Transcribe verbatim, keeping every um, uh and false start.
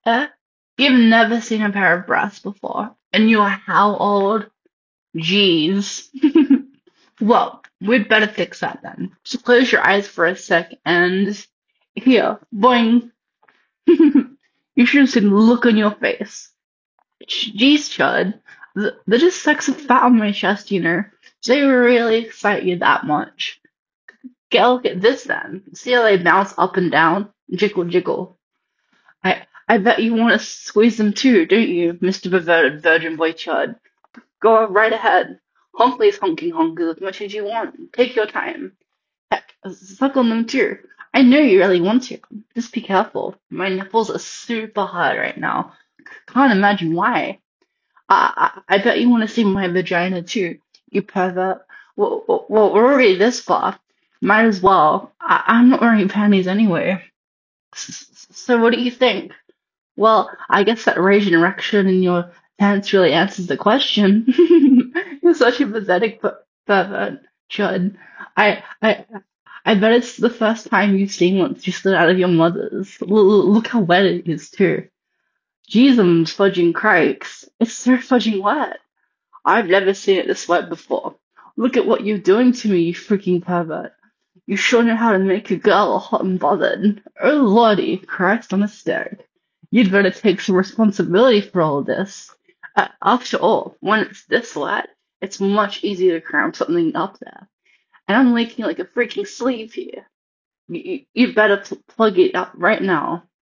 You've never seen a pair of breasts before, and you're how old? Jeez. Well, we'd better fix that then. So close your eyes for a sec and here, boing. You should have seen the look on your face. Jeez, Chud. th- They just suck some fat on my chest, you know. They really excite you that much. Get a look at this then. See how they bounce up and down? Jiggle, jiggle. I I bet you want to squeeze them too, don't you, Mister Perverted Virgin Boy Chud? Go right ahead. Honk these honking honkers as much as you want. Take your time. Heck, suck on them too. I know you really want to. Just be careful. My nipples are super hard right now. Can't imagine why. I, I, I bet you want to see my vagina too, you pervert. Well, well, well, we're already this far. Might as well. I, I'm not wearing panties anyway. S- s- So what do you think? Well, I guess that rage and erection in your pants really answers the question. You're such a pathetic per- pervert, Chud. I, I, I bet it's the first time you've seen one you slid out of your mother's. L- l- look how wet it is too. Jeezums fudging crikes. It's so fudging wet. I've never seen it this wet before. Look at what you're doing to me, you freaking pervert. You sure know how to make a girl hot and bothered. Oh lordy, Christ on a stick. You'd better take some responsibility for all this. Uh, after all, when it's this wet, it's much easier to cram something up there. And I'm leaking like a freaking sleeve here. You, you, you better pl- plug it up right now.